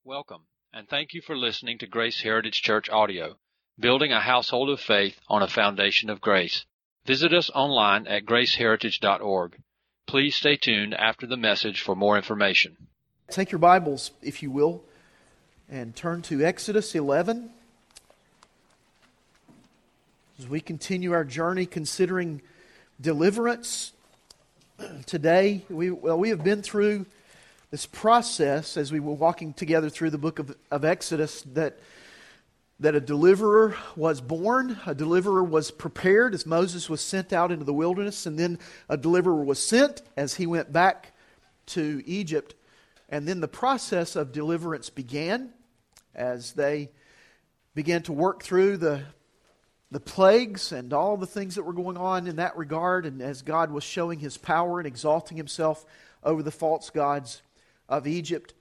Welcome, and thank you for listening to Grace Heritage Church Audio, building a household of faith on a foundation of grace. Visit us online at graceheritage.org. Please stay tuned after the message for more information. Take your Bibles, if you will, and turn to Exodus 11. As we continue our journey considering deliverance, today we have been through this process as we were walking together through the book of Exodus that a deliverer was born, a deliverer was prepared as Moses was sent out into the wilderness, and then a deliverer was sent as he went back to Egypt. And then the process of deliverance began as they began to work through the plagues and all the things that were going on in that regard, and as God was showing His power and exalting Himself over the false gods of Egypt.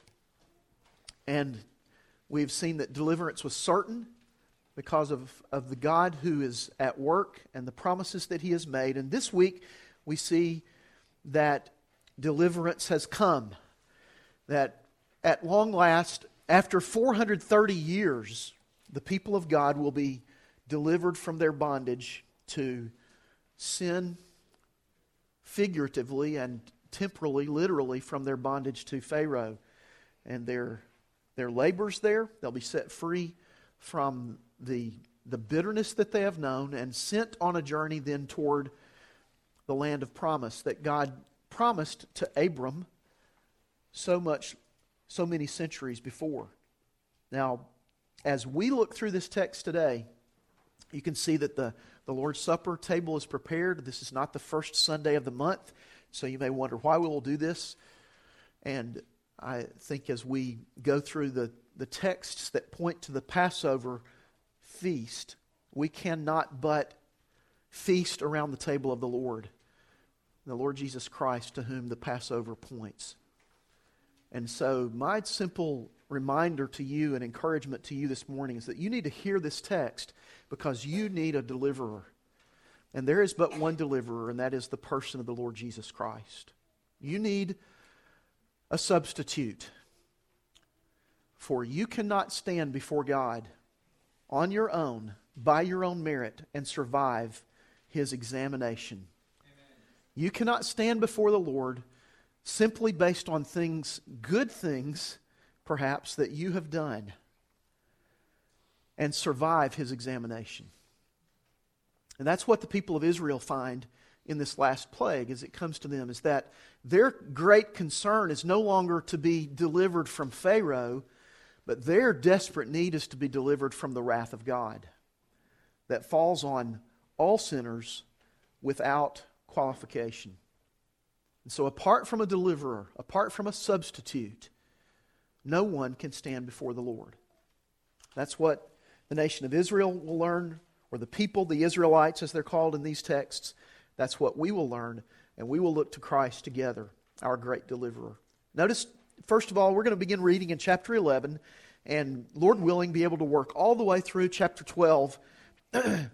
And we've seen that deliverance was certain because of the God who is at work and the promises that He has made. And this week we see that deliverance has come. That at long last, after 430 years, the people of God will be delivered from their bondage to sin, figuratively and temporally, literally, from their bondage to Pharaoh. And their labors there, they'll be set free from the bitterness that they have known and sent on a journey then toward the land of promise that God promised to Abram so many centuries before. Now, as we look through this text today, you can see that the Lord's Supper table is prepared. This is not the first Sunday of the month, so you may wonder why we will do this. And I think as we go through the texts that point to the Passover feast, we cannot but feast around the table of the Lord Jesus Christ, to whom the Passover points. And so my simple reminder to you and encouragement to you this morning is that you need to hear this text because you need a deliverer. And there is but one deliverer, and that is the person of the Lord Jesus Christ. You need a substitute. For you cannot stand before God on your own, by your own merit, and survive His examination. Amen. You cannot stand before the Lord simply based on good things, perhaps, that you have done, and survive His examination. And that's what the people of Israel find in this last plague as it comes to them, is that their great concern is no longer to be delivered from Pharaoh, but their desperate need is to be delivered from the wrath of God that falls on all sinners without qualification. And so apart from a deliverer, apart from a substitute, no one can stand before the Lord. That's what the nation of Israel will learn, or the people, the Israelites as they're called in these texts. That's what we will learn, and we will look to Christ together, our great deliverer. Notice, first of all, we're going to begin reading in chapter 11, and Lord willing, be able to work all the way through chapter 12 to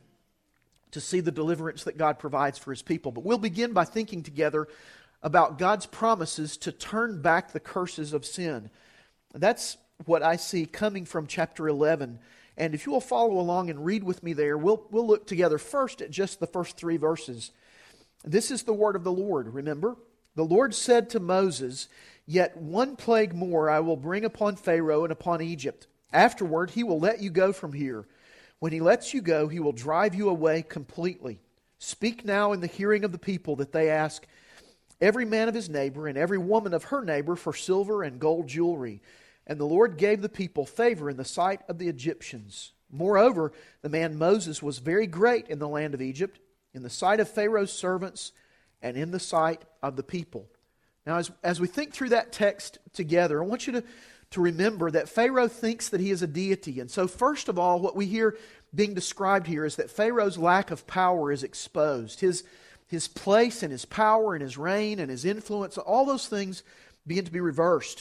see the deliverance that God provides for His people. But we'll begin by thinking together about God's promises to turn back the curses of sin. That's what I see coming from chapter 11. And if you will follow along and read with me there, we'll look together first at just the first 3 verses. This is the word of the Lord, remember? The Lord said to Moses, "Yet one plague more I will bring upon Pharaoh and upon Egypt. Afterward he will let you go from here. When he lets you go, he will drive you away completely. Speak now in the hearing of the people that they ask every man of his neighbor and every woman of her neighbor for silver and gold jewelry. And the Lord gave the people favor in the sight of the Egyptians. Moreover, the man Moses was very great in the land of Egypt, in the sight of Pharaoh's servants, and in the sight of the people." Now, as we think through that text together, I want you to remember that Pharaoh thinks that he is a deity. And so, first of all, what we hear being described here is that Pharaoh's lack of power is exposed. His place and his power and his reign and his influence, all those things begin to be reversed.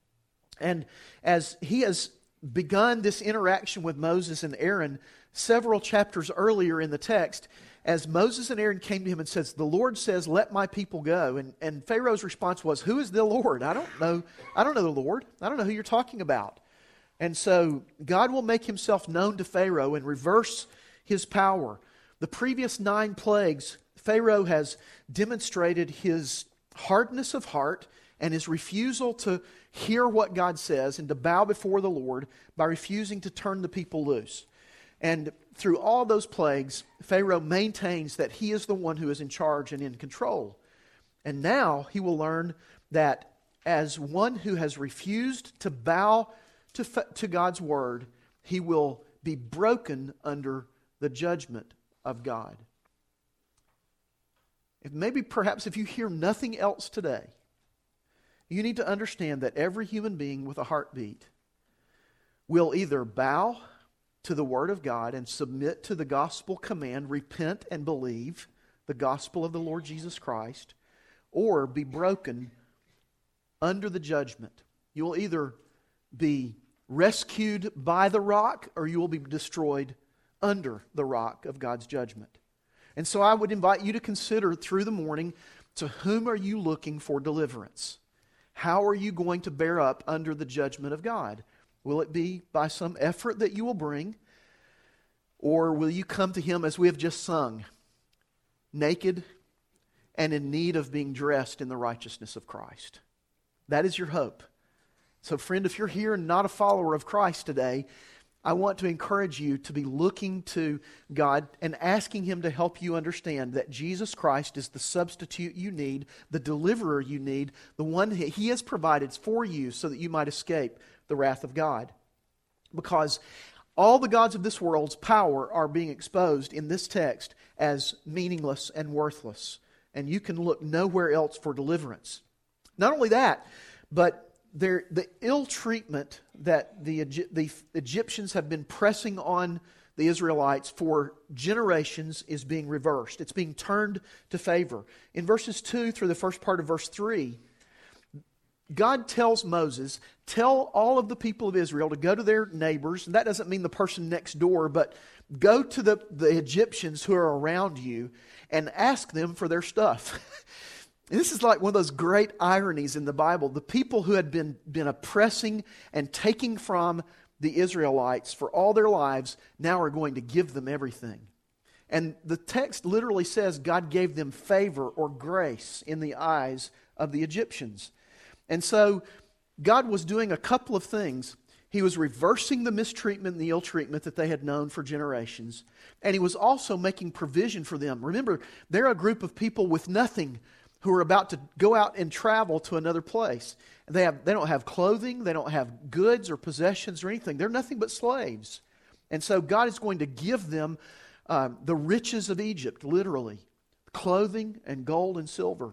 And as he has begun this interaction with Moses and Aaron several chapters earlier in the text, as Moses and Aaron came to him and says, "The Lord says, let my people go." And Pharaoh's response was, "Who is the Lord? I don't know the Lord. I don't know who you're talking about." And so God will make himself known to Pharaoh and reverse his power. The previous 9 plagues, Pharaoh has demonstrated his hardness of heart and his refusal to hear what God says and to bow before the Lord by refusing to turn the people loose. And through all those plagues, Pharaoh maintains that he is the one who is in charge and in control. And now he will learn that as one who has refused to bow to God's word, he will be broken under the judgment of God. Perhaps if you hear nothing else today, you need to understand that every human being with a heartbeat will either bow to the Word of God and submit to the gospel command, repent and believe the gospel of the Lord Jesus Christ, or be broken under the judgment. You will either be rescued by the rock, or you will be destroyed under the rock of God's judgment. And so I would invite you to consider through the morning, to whom are you looking for deliverance? How are you going to bear up under the judgment of God? Will it be by some effort that you will bring? Or will you come to Him as we have just sung, naked and in need of being dressed in the righteousness of Christ? That is your hope. So friend, if you're here and not a follower of Christ today, I want to encourage you to be looking to God and asking Him to help you understand that Jesus Christ is the substitute you need, the deliverer you need, the one He has provided for you so that you might escape the wrath of God. Because all the gods of this world's power are being exposed in this text as meaningless and worthless. And you can look nowhere else for deliverance. Not only that, but the ill treatment that the Egyptians have been pressing on the Israelites for generations is being reversed. It's being turned to favor. In verses 2 through the first part of verse 3, God tells Moses, tell all of the people of Israel to go to their neighbors, and that doesn't mean the person next door, but go to the Egyptians who are around you and ask them for their stuff. And this is like one of those great ironies in the Bible. The people who had been oppressing and taking from the Israelites for all their lives now are going to give them everything. And the text literally says God gave them favor or grace in the eyes of the Egyptians. And so God was doing a couple of things. He was reversing the mistreatment and the ill treatment that they had known for generations. And He was also making provision for them. Remember, they're a group of people with nothing who are about to go out and travel to another place. They don't have clothing, they don't have goods or possessions or anything. They're nothing but slaves. And so God is going to give them the riches of Egypt, literally, clothing and gold and silver,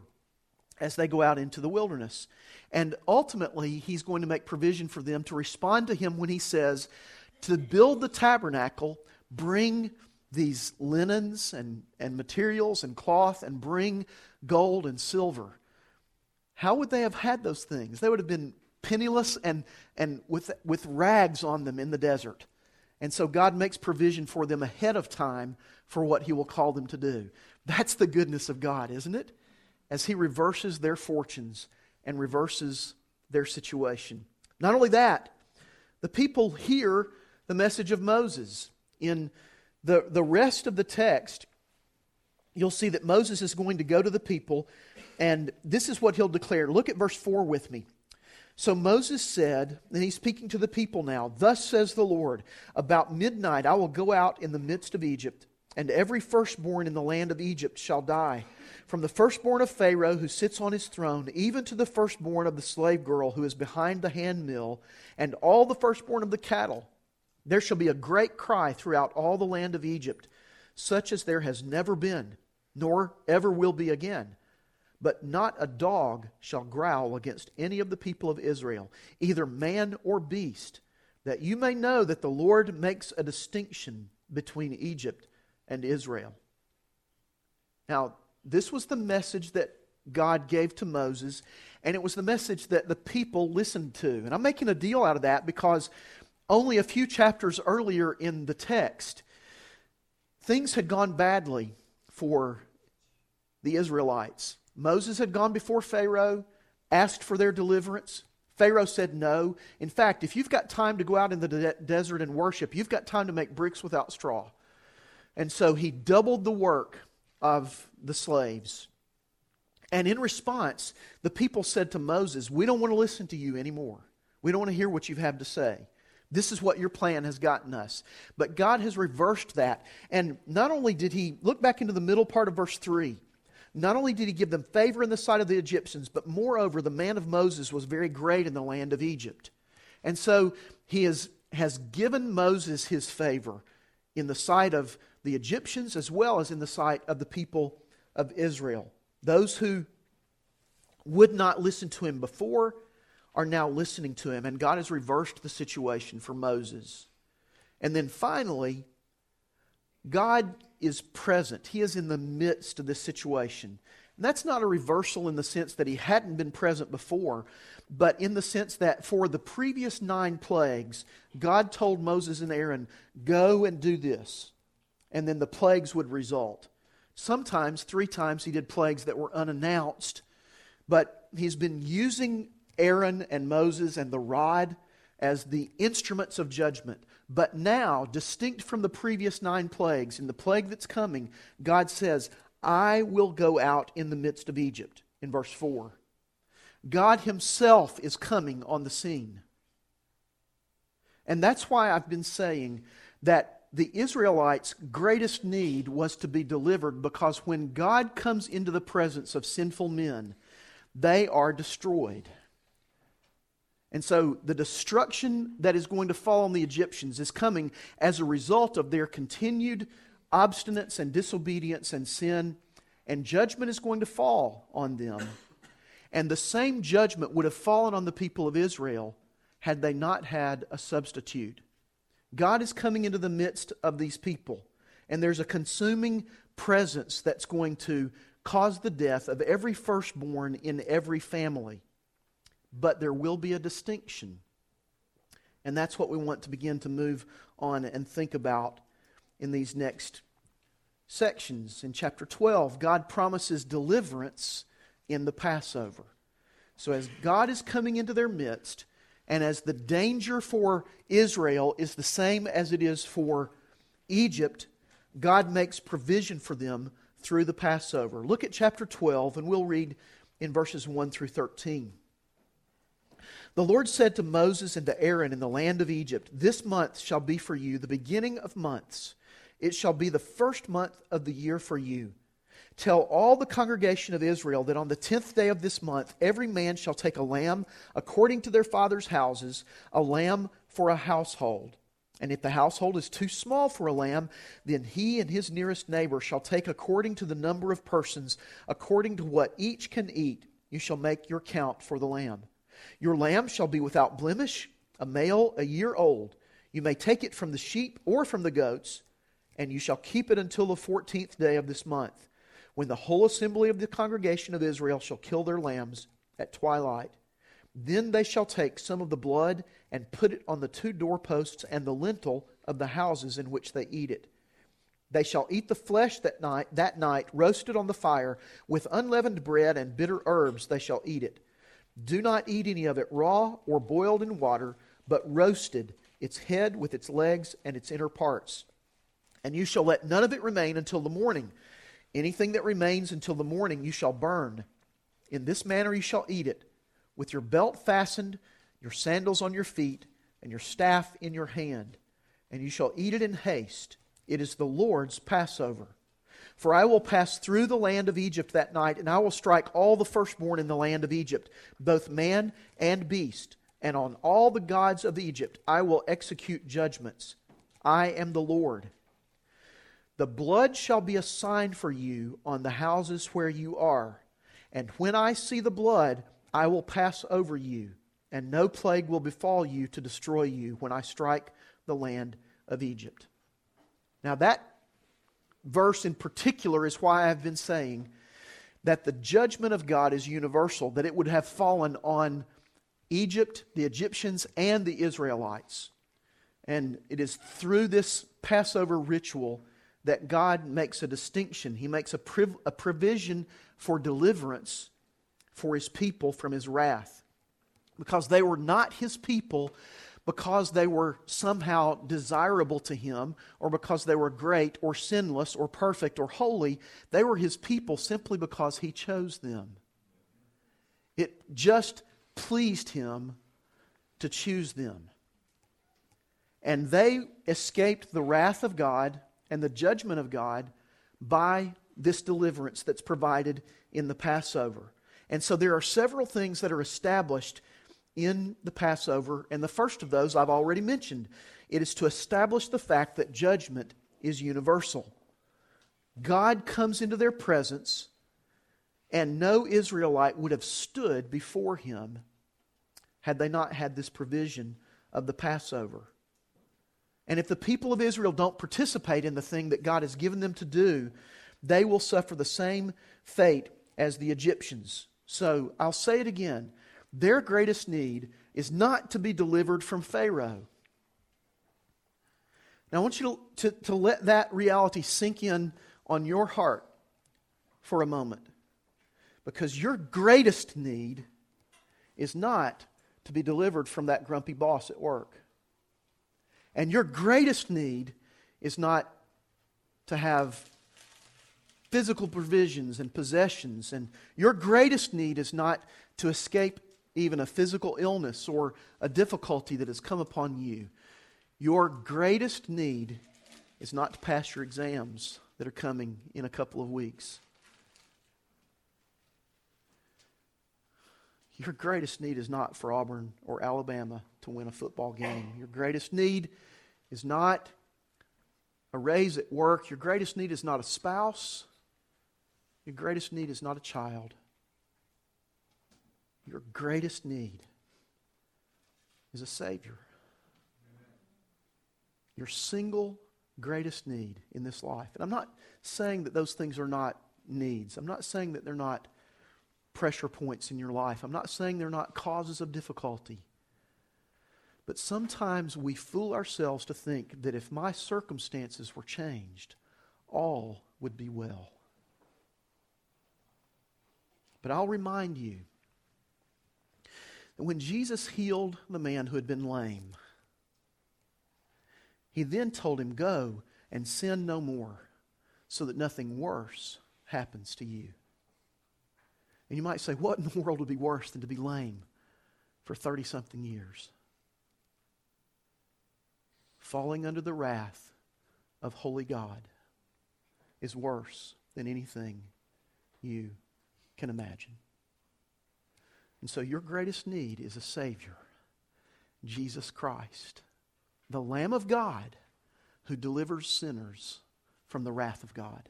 as they go out into the wilderness. And ultimately, He's going to make provision for them to respond to Him when He says, to build the tabernacle, bring these linens and materials and cloth, and bring gold and silver. How would they have had those things? They would have been penniless and with rags on them in the desert. And so God makes provision for them ahead of time for what He will call them to do. That's the goodness of God, isn't it? As He reverses their fortunes and reverses their situation. Not only that, the people hear the message of Moses. In the rest of the text, you'll see that Moses is going to go to the people, and this is what he'll declare. Look at verse 4 with me. So Moses said, and he's speaking to the people now, thus says the Lord, about midnight I will go out in the midst of Egypt, and every firstborn in the land of Egypt shall die. From the firstborn of Pharaoh who sits on his throne, even to the firstborn of the slave girl who is behind the handmill, and all the firstborn of the cattle. There shall be a great cry throughout all the land of Egypt, such as there has never been, nor ever will be again. But not a dog shall growl against any of the people of Israel, either man or beast, that you may know that the Lord makes a distinction between Egypt and Israel. Now, this was the message that God gave to Moses, and it was the message that the people listened to. And I'm making a deal out of that because only a few chapters earlier in the text, things had gone badly for the Israelites. Moses had gone before Pharaoh, asked for their deliverance. Pharaoh said no. In fact, if you've got time to go out in the desert and worship, you've got time to make bricks without straw. And so he doubled the work of the slaves. And in response, the people said to Moses, we don't want to listen to you anymore. We don't want to hear what you have to say. This is what your plan has gotten us. But God has reversed that. And not only did he, look back into the middle part of verse 3, not only did he give them favor in the sight of the Egyptians, but moreover, the man of Moses was very great in the land of Egypt. And so he has given Moses his favor in the sight of the Egyptians as well as in the sight of the people of Israel. Those who would not listen to him before are now listening to him, and God has reversed the situation for Moses. And then finally, God is present. He is in the midst of this situation. And that's not a reversal in the sense that he hadn't been present before, but in the sense that for the previous 9 plagues, God told Moses and Aaron, go and do this. And then the plagues would result. Sometimes, 3 times, he did plagues that were unannounced, but he's been using Aaron and Moses and the rod as the instruments of judgment. But now, distinct from the previous 9 plagues, in the plague that's coming, God says, I will go out in the midst of Egypt, in verse 4. God himself is coming on the scene. And that's why I've been saying that the Israelites' greatest need was to be delivered, because when God comes into the presence of sinful men, they are destroyed. And so the destruction that is going to fall on the Egyptians is coming as a result of their continued obstinance and disobedience and sin, and judgment is going to fall on them. And the same judgment would have fallen on the people of Israel had they not had a substitute. God is coming into the midst of these people, and there's a consuming presence that's going to cause the death of every firstborn in every family. But there will be a distinction. And that's what we want to begin to move on and think about in these next sections. In chapter 12, God promises deliverance in the Passover. So as God is coming into their midst, and as the danger for Israel is the same as it is for Egypt, God makes provision for them through the Passover. Look at chapter 12, and we'll read in verses 1 through 13. The Lord said to Moses and to Aaron in the land of Egypt, this month shall be for you the beginning of months. It shall be the first month of the year for you. Tell all the congregation of Israel that on the 10th day of this month, every man shall take a lamb according to their father's houses, a lamb for a household. And if the household is too small for a lamb, then he and his nearest neighbor shall take according to the number of persons, according to what each can eat. You shall make your count for the lamb. Your lamb shall be without blemish, a male a year old. You may take it from the sheep or from the goats, and you shall keep it until the 14th day of this month, when the whole assembly of the congregation of Israel shall kill their lambs at twilight. Then they shall take some of the blood and put it on the 2 doorposts and the lintel of the houses in which they eat it. They shall eat the flesh that night, roasted on the fire, with unleavened bread and bitter herbs they shall eat it. Do not eat any of it raw or boiled in water, but roasted, its head with its legs and its inner parts. And you shall let none of it remain until the morning. Anything that remains until the morning you shall burn. In this manner you shall eat it, with your belt fastened, your sandals on your feet, and your staff in your hand. And you shall eat it in haste. It is the Lord's Passover. For I will pass through the land of Egypt that night, and I will strike all the firstborn in the land of Egypt, both man and beast. And on all the gods of Egypt I will execute judgments. I am the Lord. The blood shall be a sign for you on the houses where you are. And when I see the blood, I will pass over you, and no plague will befall you to destroy you when I strike the land of Egypt. Now that verse in particular is why I've been saying that the judgment of God is universal, that it would have fallen on Egypt, the Egyptians, and the Israelites. And it is through this Passover ritual that God makes a distinction. He makes a provision for deliverance for His people from His wrath. because they were not His people because they were somehow desirable to Him, or because they were great or sinless or perfect or holy. They were His people simply because He chose them. It just pleased Him to choose them. And they escaped the wrath of God and the judgment of God by this deliverance that's provided in the Passover. And so there are several things that are established in the Passover, and the first of those I've already mentioned. It is to establish the fact that judgment is universal. God comes into their presence, and no Israelite would have stood before Him had they not had this provision of the Passover. And if the people of Israel don't participate in the thing that God has given them to do, they will suffer the same fate as the Egyptians. So I'll say it again. Their greatest need is not to be delivered from Pharaoh. Now I want you to let that reality sink in on your heart for a moment. Because your greatest need is not to be delivered from that grumpy boss at work. And your greatest need is not to have physical provisions and possessions. And your greatest need is not to escape even a physical illness or a difficulty that has come upon you. Your greatest need is not to pass your exams that are coming in a couple of weeks. Your greatest need is not for Auburn or Alabama to win a football game. Your greatest need is not a raise at work. Your greatest need is not a spouse. Your greatest need is not a child. Your greatest need is a Savior. Your single greatest need in this life. And I'm not saying that those things are not needs. I'm not saying that they're not pressure points in your life. I'm not saying they're not causes of difficulty. But sometimes we fool ourselves to think that if my circumstances were changed, all would be well. But I'll remind you that when Jesus healed the man who had been lame, He then told him, "Go and sin no more, so that nothing worse happens to you." And you might say, what in the world would be worse than to be lame for 30-something years? Falling under the wrath of holy God is worse than anything you can imagine. And so your greatest need is a Savior, Jesus Christ, the Lamb of God who delivers sinners from the wrath of God.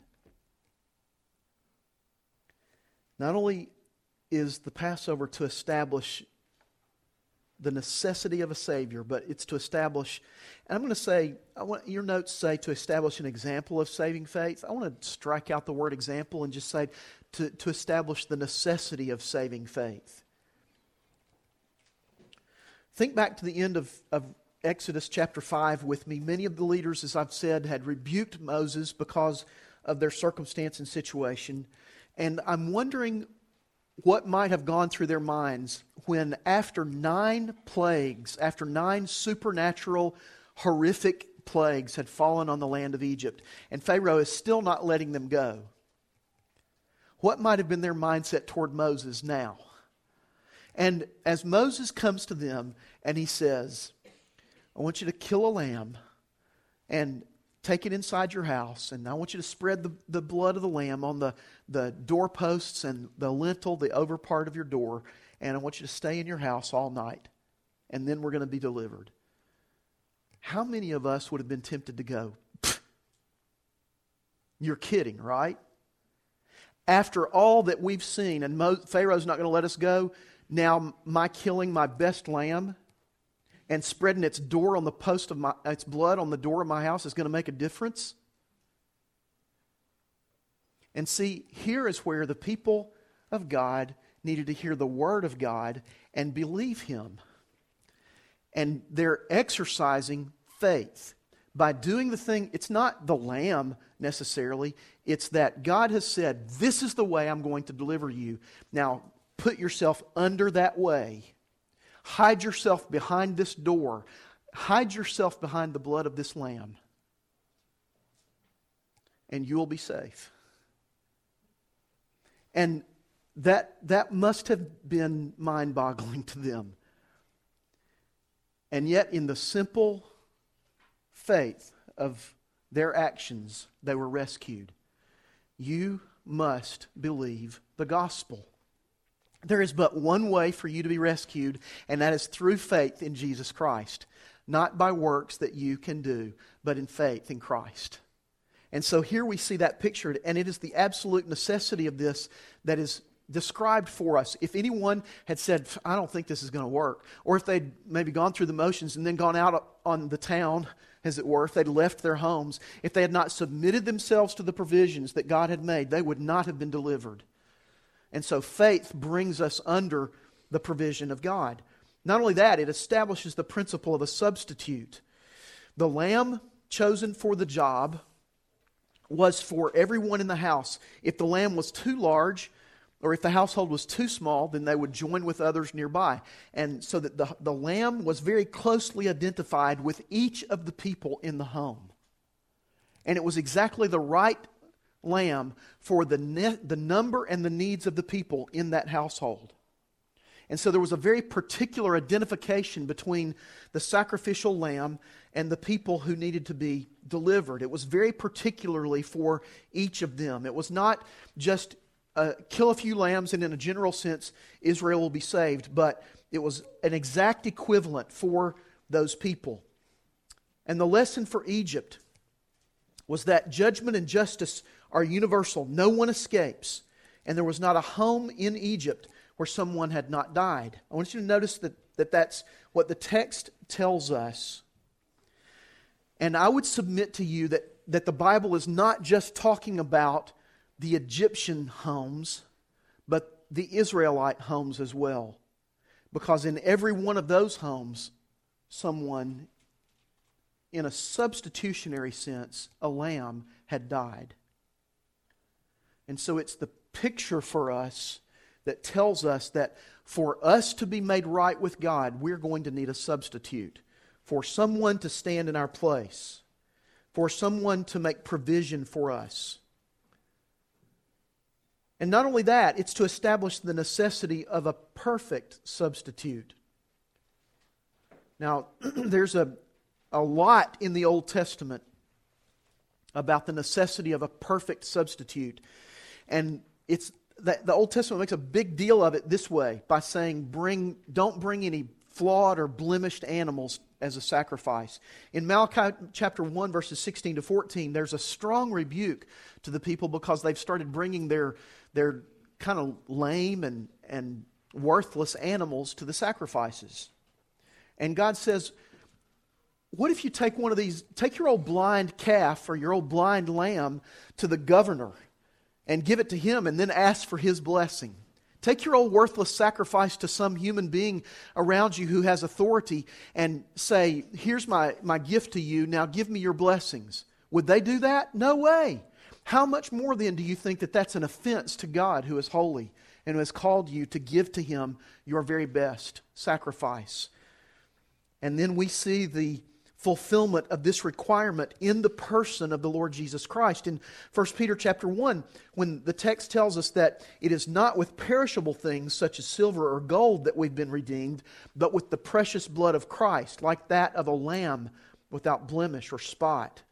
Not only is the Passover to establish the necessity of a Savior, but it's to establish, and I'm going to say, I want your notes say to establish an example of saving faith. I want to strike out the word example and just say to establish the necessity of saving faith. Think back to the end of Exodus chapter 5 with me. Many of the leaders, as I've said, had rebuked Moses because of their circumstance and situation. And I'm wondering what might have gone through their minds when after 9 plagues, after 9 supernatural, horrific plagues had fallen on the land of Egypt, and Pharaoh is still not letting them go. What might have been their mindset toward Moses now? And as Moses comes to them and he says, I want you to kill a lamb and take it inside your house, and I want you to spread the blood of the lamb on the doorposts and the lintel, the over part of your door, and I want you to stay in your house all night, and then we're going to be delivered. How many of us would have been tempted to go, you're kidding, right? After all that we've seen, and Pharaoh's not going to let us go, now my killing my best lamb and spreading its blood on the door of my house is going to make a difference? And see, here is where the people of God needed to hear the Word of God and believe Him. And they're exercising faith by doing the thing. It's not the lamb necessarily. It's that God has said, this is the way I'm going to deliver you. Now, put yourself under that way. Hide yourself behind this door. Hide yourself behind the blood of this lamb, and you will be safe. And that must have been mind-boggling to them. And yet, in the simple faith of their actions, they were rescued. You must believe the gospel. There is but one way for you to be rescued, and that is through faith in Jesus Christ. Not by works that you can do, but in faith in Christ. And so here we see that pictured, and it is the absolute necessity of this that is described for us. If anyone had said, I don't think this is going to work, or if they'd maybe gone through the motions and then gone out on the town, as it were, if they'd left their homes, if they had not submitted themselves to the provisions that God had made, they would not have been delivered. And so faith brings us under the provision of God. Not only that, it establishes the principle of a substitute. The lamb chosen for the job was for everyone in the house. If the lamb was too large, or if the household was too small, then they would join with others nearby. And so that the lamb was very closely identified with each of the people in the home. And it was exactly the right lamb for the number and the needs of the people in that household. And so there was a very particular identification between the sacrificial lamb and the people who needed to be delivered. It was very particularly for each of them. It was not just kill a few lambs and in a general sense Israel will be saved, but it was an exact equivalent for those people. And the lesson for Egypt was that judgment and justice are universal. No one escapes. And there was not a home in Egypt where someone had not died. I want you to notice that that's what the text tells us. And I would submit to you that the Bible is not just talking about the Egyptian homes, but the Israelite homes as well. Because in every one of those homes, someone, in a substitutionary sense, a lamb had died. And so it's the picture for us that tells us that for us to be made right with God, we're going to need a substitute. For someone to stand in our place. For someone to make provision for us. And not only that, it's to establish the necessity of a perfect substitute. Now, there's a lot in the Old Testament about the necessity of a perfect substitute. And it's that the Old Testament makes a big deal of it this way, by saying, don't bring any flawed or blemished animals as a sacrifice. In Malachi chapter 1, verses 16 to 14, there's a strong rebuke to the people because they've started bringing their kind of lame and worthless animals to the sacrifices. And God says, what if you take take your old blind calf or your old blind lamb to the governor and give it to him and then ask for his blessing? Take your old worthless sacrifice to some human being around you who has authority and say, here's my gift to you, now give me your blessings. Would they do that? No way. How much more then do you think that that's an offense to God who is holy and who has called you to give to Him your very best sacrifice? And then we see the fulfillment of this requirement in the person of the Lord Jesus Christ. In 1 Peter chapter 1, when the text tells us that it is not with perishable things such as silver or gold that we've been redeemed, but with the precious blood of Christ, like that of a lamb without blemish or spot.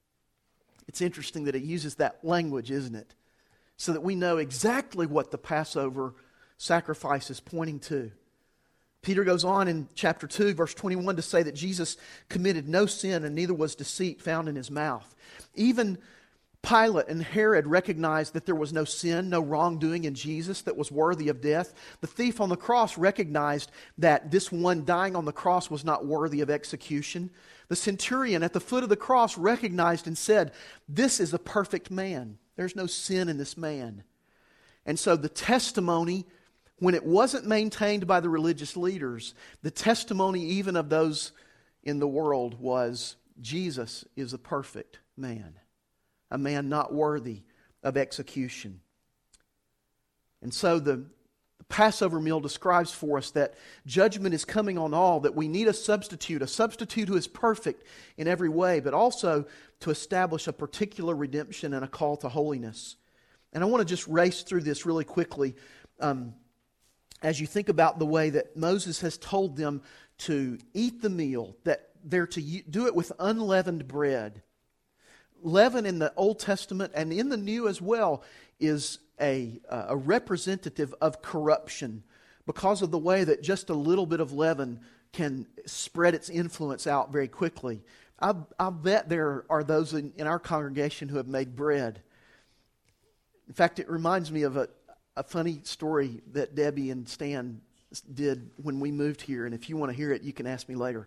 It's interesting that it uses that language, isn't it? So that we know exactly what the Passover sacrifice is pointing to. Peter goes on in chapter 2, verse 21 to say that Jesus committed no sin and neither was deceit found in His mouth. Even Pilate and Herod recognized that there was no sin, no wrongdoing in Jesus that was worthy of death. The thief on the cross recognized that this one dying on the cross was not worthy of execution. The centurion at the foot of the cross recognized and said, "This is a perfect man. There's no sin in this man." And so the testimony, when it wasn't maintained by the religious leaders, the testimony even of those in the world was, Jesus is a perfect man, a man not worthy of execution. And so the Passover meal describes for us that judgment is coming on all, that we need a substitute who is perfect in every way, but also to establish a particular redemption and a call to holiness. And I want to just race through this really quickly as you think about the way that Moses has told them to eat the meal, that they're to do it with unleavened bread. Leaven in the Old Testament and in the New as well is a representative of corruption because of the way that just a little bit of leaven can spread its influence out very quickly. I'll bet there are those in our congregation who have made bread. In fact, it reminds me of a funny story that Debbie and Stan did when we moved here, and if you want to hear it, you can ask me later.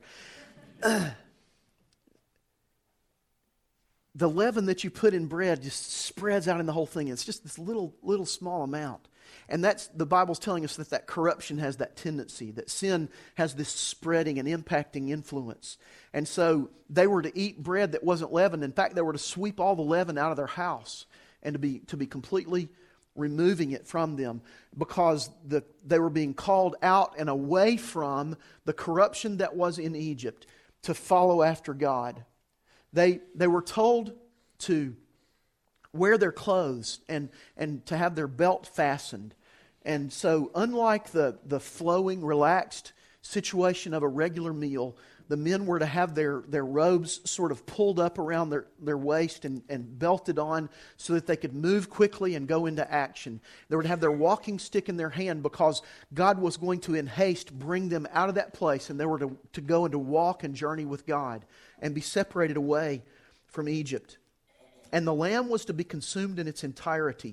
The leaven that you put in bread just spreads out in the whole thing. It's just this little small amount. And that's the Bible's telling us that corruption has that tendency, that sin has this spreading and impacting influence. And so they were to eat bread that wasn't leavened. In fact, they were to sweep all the leaven out of their house and to be completely removing it from them because they were being called out and away from the corruption that was in Egypt to follow after God. They were told to wear their clothes and to have their belt fastened. And so unlike the flowing, relaxed situation of a regular meal, the men were to have their robes sort of pulled up around their waist and belted on so that they could move quickly and go into action. They were to have their walking stick in their hand because God was going to in haste bring them out of that place, and they were to go and to walk and journey with God and be separated away from Egypt. And the lamb was to be consumed in its entirety.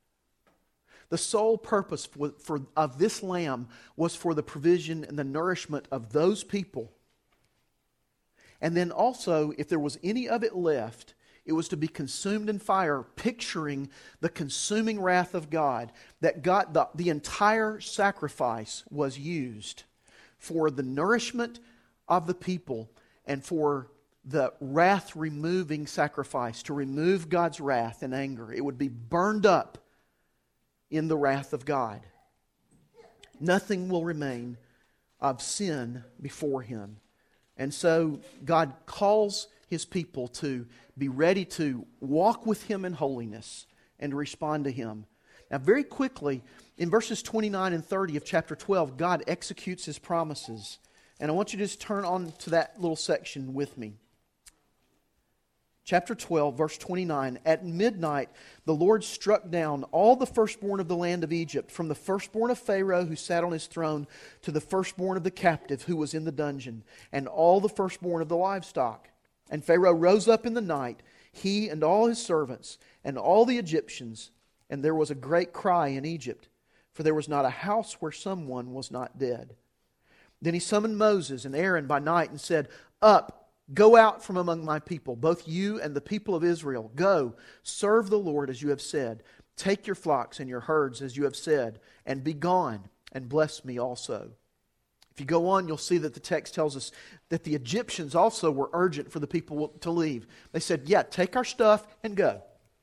The sole purpose of this lamb was for the provision and the nourishment of those people. And then also, if there was any of it left, it was to be consumed in fire, picturing the consuming wrath of God, that the entire sacrifice was used for the nourishment of the people and for the wrath-removing sacrifice, to remove God's wrath and anger. It would be burned up in the wrath of God. Nothing will remain of sin before Him. And so God calls His people to be ready to walk with Him in holiness and to respond to Him. Now very quickly, in verses 29 and 30 of chapter 12, God executes His promises. And I want you to just turn on to that little section with me. Chapter 12, verse 29, at midnight the Lord struck down all the firstborn of the land of Egypt, from the firstborn of Pharaoh who sat on his throne to the firstborn of the captive who was in the dungeon, and all the firstborn of the livestock. And Pharaoh rose up in the night, he and all his servants, and all the Egyptians, and there was a great cry in Egypt, for there was not a house where someone was not dead. Then he summoned Moses and Aaron by night and said, "Up, go out from among my people, both you and the people of Israel. Go, serve the Lord as you have said. Take your flocks and your herds as you have said, and be gone, and bless me also." If you go on, you'll see that the text tells us that the Egyptians also were urgent for the people to leave. They said, yeah, take our stuff and go.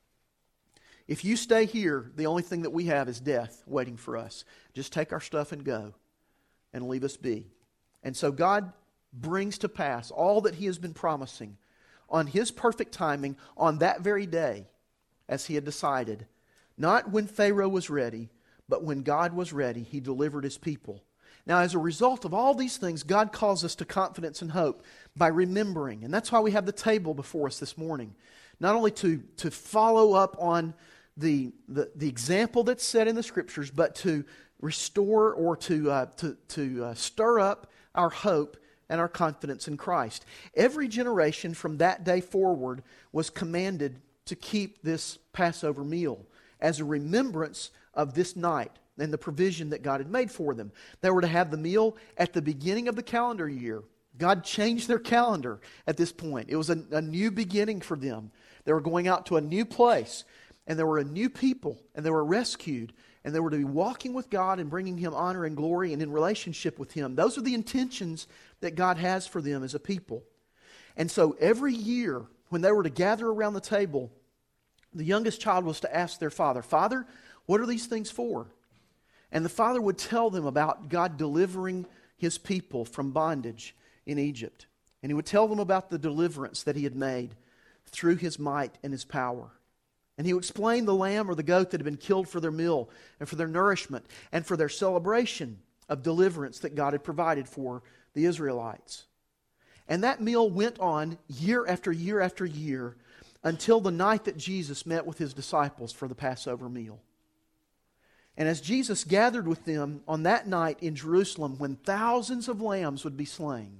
If you stay here, the only thing that we have is death waiting for us. Just take our stuff and go, and leave us be. And so God brings to pass all that He has been promising on His perfect timing on that very day, as He had decided. Not when Pharaoh was ready, but when God was ready, He delivered His people. Now, as a result of all these things, God calls us to confidence and hope by remembering. And that's why we have the table before us this morning. Not only to follow up on the example that's set in the Scriptures, but to restore or to stir up our hope and our confidence in Christ. Every generation from that day forward was commanded to keep this Passover meal as a remembrance of this night and the provision that God had made for them. They were to have the meal at the beginning of the calendar year. God changed their calendar at this point. It was a new beginning for them. They were going out to a new place, and there were a new people, and they were rescued, and they were to be walking with God and bringing Him honor and glory and in relationship with Him. Those are the intentions that God has for them as a people. And so every year, when they were to gather around the table, the youngest child was to ask their father, "Father, what are these things for?" And the Father would tell them about God delivering His people from bondage in Egypt. And He would tell them about the deliverance that He had made through His might and His power. And He would explain the lamb or the goat that had been killed for their meal and for their nourishment and for their celebration of deliverance that God had provided for the Israelites. And that meal went on year after year after year until the night that Jesus met with His disciples for the Passover meal. And as Jesus gathered with them on that night in Jerusalem when thousands of lambs would be slain,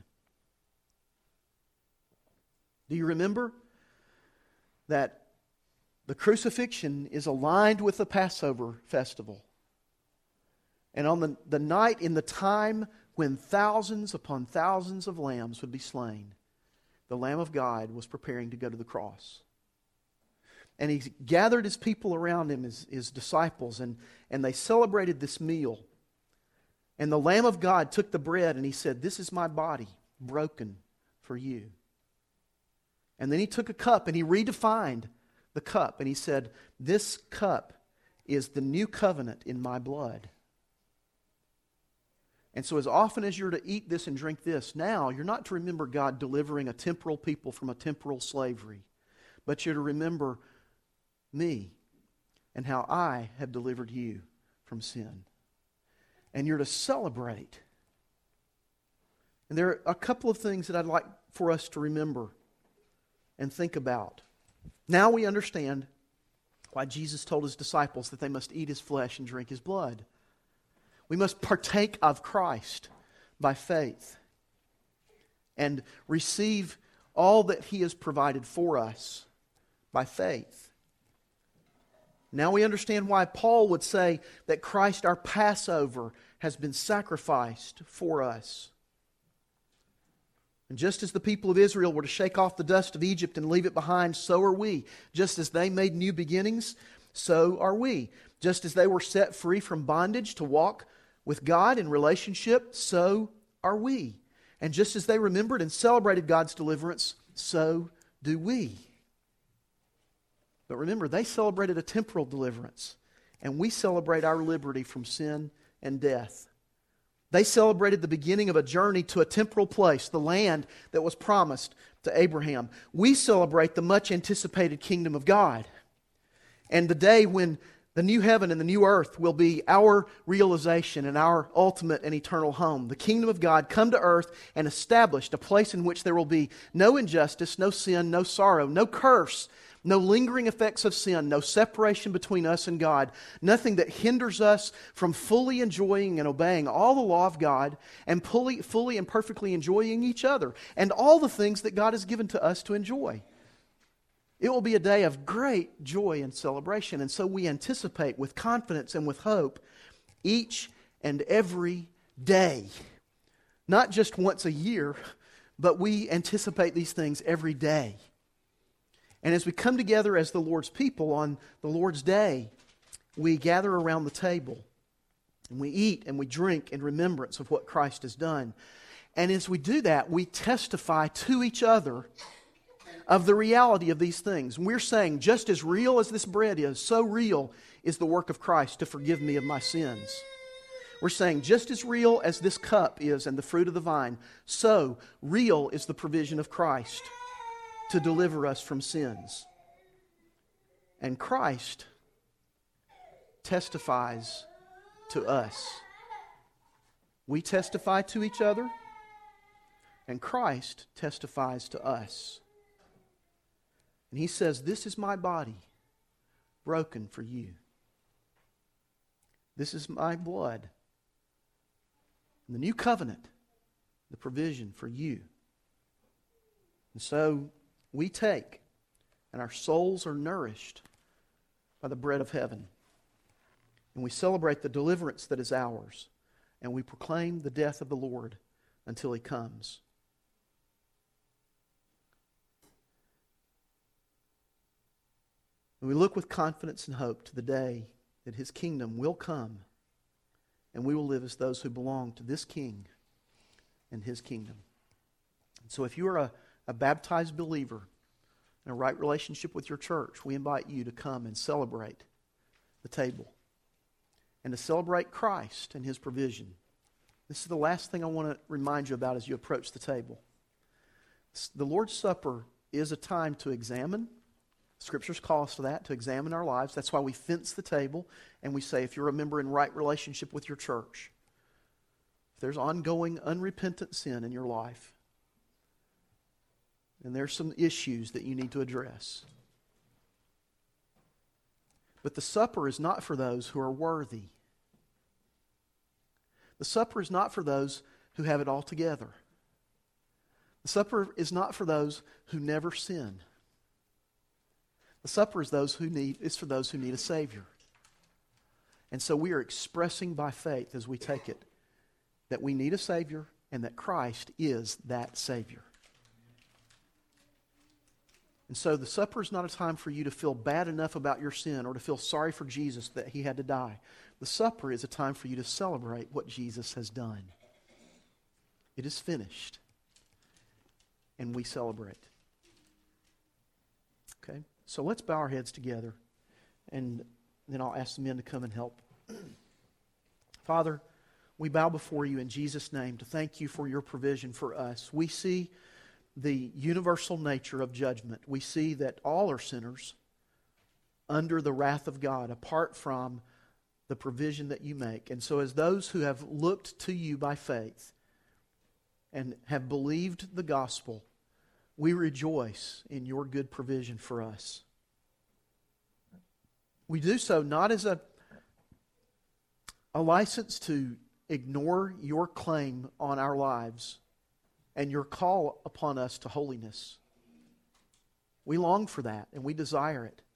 do you remember that the crucifixion is aligned with the Passover festival? And on the night in the time when thousands upon thousands of lambs would be slain, the Lamb of God was preparing to go to the cross. And He gathered His people around Him, His disciples, and they celebrated this meal. And the Lamb of God took the bread and He said, "This is my body broken for you." And then He took a cup and He redefined the cup. And He said, "This cup is the new covenant in my blood." And so as often as you're to eat this and drink this, now you're not to remember God delivering a temporal people from a temporal slavery, but you're to remember me and how I have delivered you from sin. And you're to celebrate. And there are a couple of things that I'd like for us to remember and think about. Now we understand why Jesus told His disciples that they must eat His flesh and drink His blood. We must partake of Christ by faith and receive all that He has provided for us by faith. Now we understand why Paul would say that Christ, our Passover, has been sacrificed for us. And just as the people of Israel were to shake off the dust of Egypt and leave it behind, so are we. Just as they made new beginnings, so are we. Just as they were set free from bondage to walk with God in relationship, so are we. And just as they remembered and celebrated God's deliverance, so do we. But remember, they celebrated a temporal deliverance, and we celebrate our liberty from sin and death. They celebrated the beginning of a journey to a temporal place, the land that was promised to Abraham. We celebrate the much anticipated kingdom of God, and the day when the new heaven and the new earth will be our realization and our ultimate and eternal home. The kingdom of God come to earth and established a place in which there will be no injustice, no sin, no sorrow, no curse, no lingering effects of sin, no separation between us and God, nothing that hinders us from fully enjoying and obeying all the law of God and fully and perfectly enjoying each other and all the things that God has given to us to enjoy. It will be a day of great joy and celebration. And so we anticipate with confidence and with hope each and every day. Not just once a year, but we anticipate these things every day. And as we come together as the Lord's people on the Lord's day, we gather around the table and we eat and we drink in remembrance of what Christ has done. And as we do that, we testify to each other of the reality of these things. And we're saying, just as real as this bread is, so real is the work of Christ to forgive me of my sins. We're saying, just as real as this cup is and the fruit of the vine, so real is the provision of Christ to deliver us from sins. And Christ testifies to us. We testify to each other, and Christ testifies to us. And He says, "This is my body broken for you. This is my blood. The new covenant, the provision for you." And so we take, and our souls are nourished by the bread of heaven. And we celebrate the deliverance that is ours. And we proclaim the death of the Lord until He comes. And we look with confidence and hope to the day that His kingdom will come and we will live as those who belong to this King and His kingdom. And so if you are a baptized believer in a right relationship with your church, we invite you to come and celebrate the table. and to celebrate Christ and His provision. This is the last thing I want to remind you about as you approach the table. The Lord's Supper is a time to examine. Scriptures call us to that, to examine our lives. That's why we fence the table and we say, if you're a member in right relationship with your church, if there's ongoing unrepentant sin in your life, and there's some issues that you need to address. But the supper is not for those who are worthy. The supper is not for those who have it all together. The supper is not for those who never sin. The supper is for those who need a Savior. And so we are expressing by faith as we take it that we need a Savior and that Christ is that Savior. And so the supper is not a time for you to feel bad enough about your sin or to feel sorry for Jesus that He had to die. The supper is a time for you to celebrate what Jesus has done. It is finished. And we celebrate. Okay? So let's bow our heads together, and then I'll ask the men to come and help. Father, we bow before You in Jesus' name to thank You for Your provision for us. We see the universal nature of judgment. We see that all are sinners under the wrath of God, apart from the provision that You make. And so as those who have looked to You by faith and have believed the gospel, we rejoice in Your good provision for us. We do so not as a license to ignore Your claim on our lives and Your call upon us to holiness. We long for that and we desire it.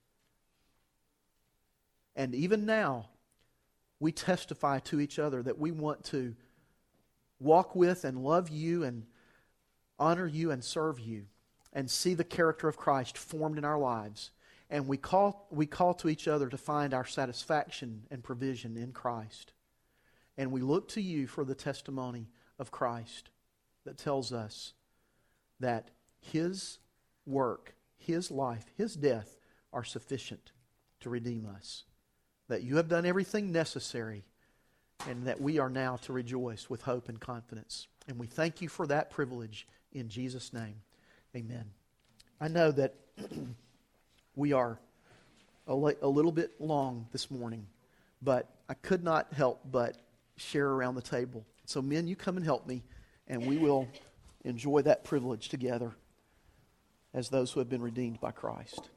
And even now, we testify to each other that we want to walk with and love You and honor You and serve You and see the character of Christ formed in our lives. And we call to each other to find our satisfaction and provision in Christ. And we look to You for the testimony of Christ that tells us that His work, His life, His death are sufficient to redeem us. That You have done everything necessary and that we are now to rejoice with hope and confidence. And we thank You for that privilege in Jesus' name. Amen. I know that we are a little bit long this morning, but I could not help but share around the table. So men, you come and help me, and we will enjoy that privilege together as those who have been redeemed by Christ.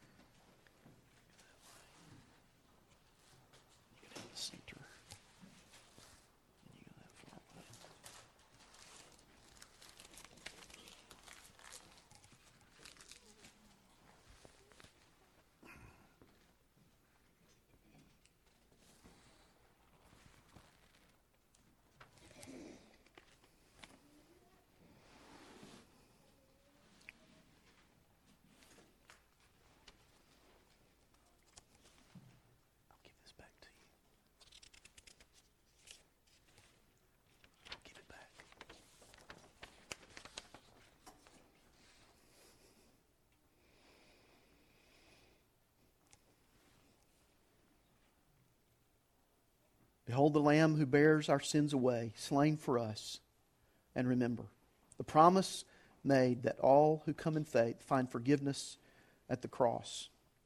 Behold the Lamb who bears our sins away, slain for us. And remember, the promise made that all who come in faith find forgiveness at the cross.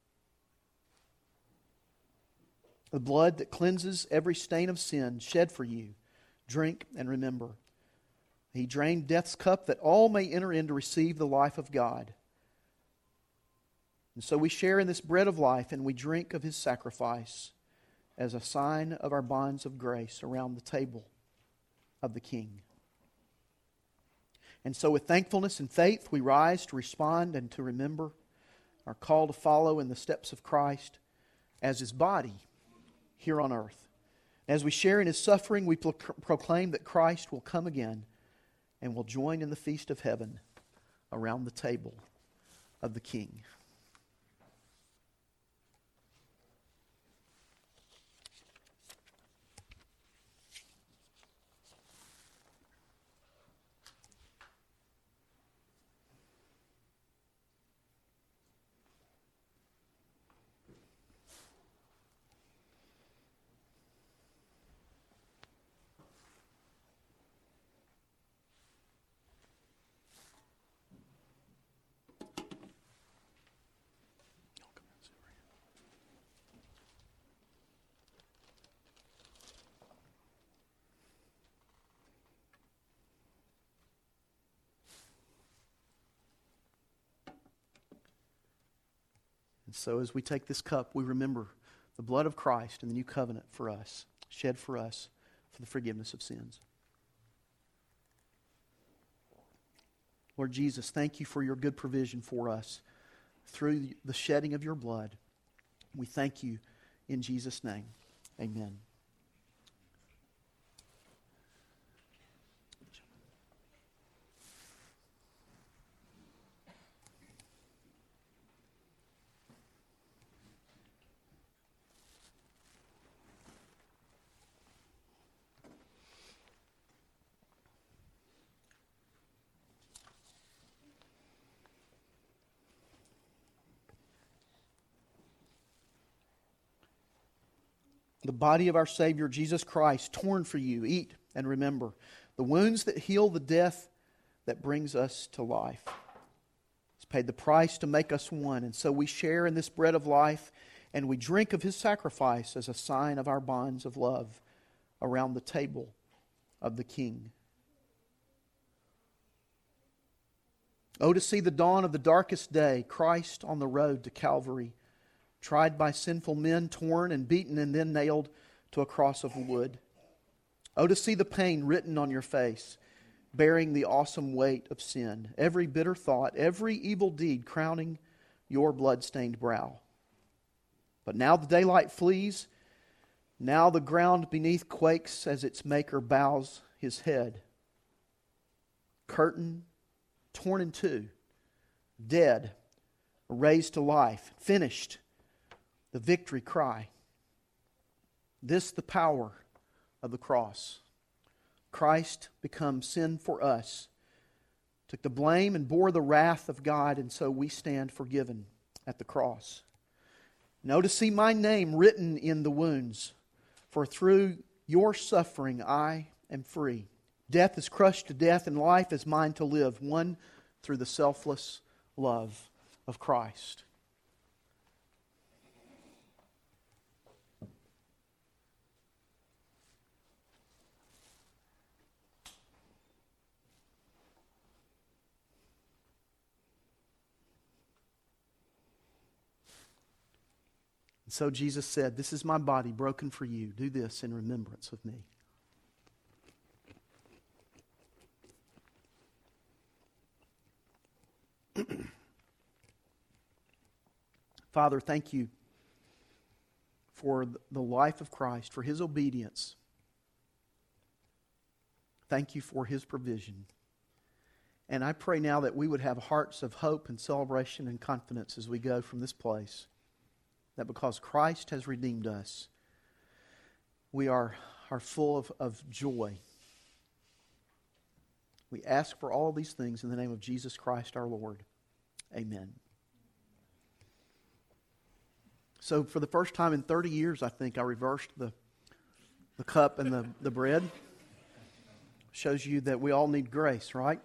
The blood that cleanses every stain of sin shed for you. Drink and remember. He drained death's cup that all may enter in to receive the life of God. And so we share in this bread of life and we drink of His sacrifice as a sign of our bonds of grace around the table of the King. And so with thankfulness and faith, we rise to respond and to remember our call to follow in the steps of Christ as His body here on earth. As we share in His suffering, we proclaim that Christ will come again and will join in the feast of heaven around the table of the King. So as we take this cup, we remember the blood of Christ and the new covenant for us, shed for us for the forgiveness of sins. Lord Jesus, thank you for your good provision for us through the shedding of your blood. We thank you in Jesus' name. Amen. The body of our Savior Jesus Christ, torn for you. Eat and remember the wounds that heal the death that brings us to life. He's paid the price to make us one, and so we share in this bread of life, and we drink of His sacrifice as a sign of our bonds of love around the table of the King. Oh, to see the dawn of the darkest day, Christ on the road to Calvary, tried by sinful men, torn and beaten and then nailed to a cross of wood. Oh, to see the pain written on your face, bearing the awesome weight of sin, every bitter thought, every evil deed crowning your blood-stained brow. But now the daylight flees, now the ground beneath quakes as its maker bows his head. Curtain torn in two, dead, raised to life, finished. The victory cry. This the power of the cross. Christ becomes sin for us, took the blame and bore the wrath of God, and so we stand forgiven at the cross. Now to see my name written in the wounds, for through your suffering I am free. Death is crushed to death, and life is mine to live, one through the selfless love of Christ. So Jesus said, "This is my body broken for you. Do this in remembrance of me." Father, thank you for the life of Christ, for His obedience. Thank you for His provision. And I pray now that we would have hearts of hope and celebration and confidence as we go from this place. That because Christ has redeemed us, we are full of joy. We ask for all these things in the name of Jesus Christ our Lord. Amen. So for the first time in 30 years, I think, I reversed the cup and the bread. Shows you that we all need grace, right?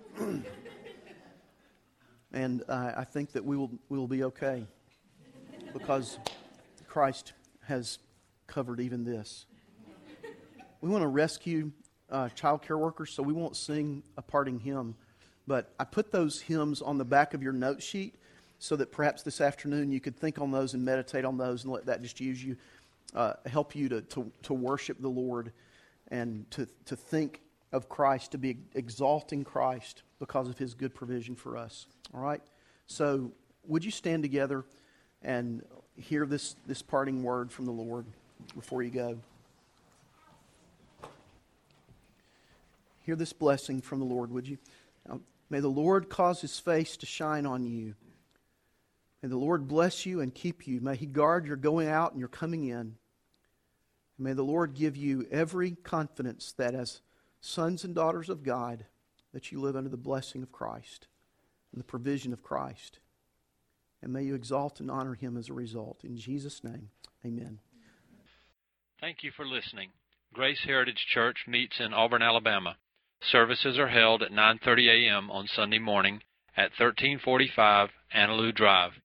And I think that we will be okay, because Christ has covered even this. We want to rescue child care workers, so we won't sing a parting hymn. But I put those hymns on the back of your note sheet so that perhaps this afternoon you could think on those and meditate on those and let that just use you, help you to worship the Lord and to think of Christ, to be exalting Christ because of His good provision for us. All right? So would you stand together and hear this parting word from the Lord before you go? Hear this blessing from the Lord, would you? Now, may the Lord cause His face to shine on you. May the Lord bless you and keep you. May He guard your going out and your coming in. And may the Lord give you every confidence that as sons and daughters of God, that you live under the blessing of Christ and the provision of Christ. And may you exalt and honor Him as a result. In Jesus' name, amen. Thank you for listening. Grace Heritage Church meets in Auburn, Alabama. Services are held at 9:30 a.m. on Sunday morning at 1345 Annaloo Drive.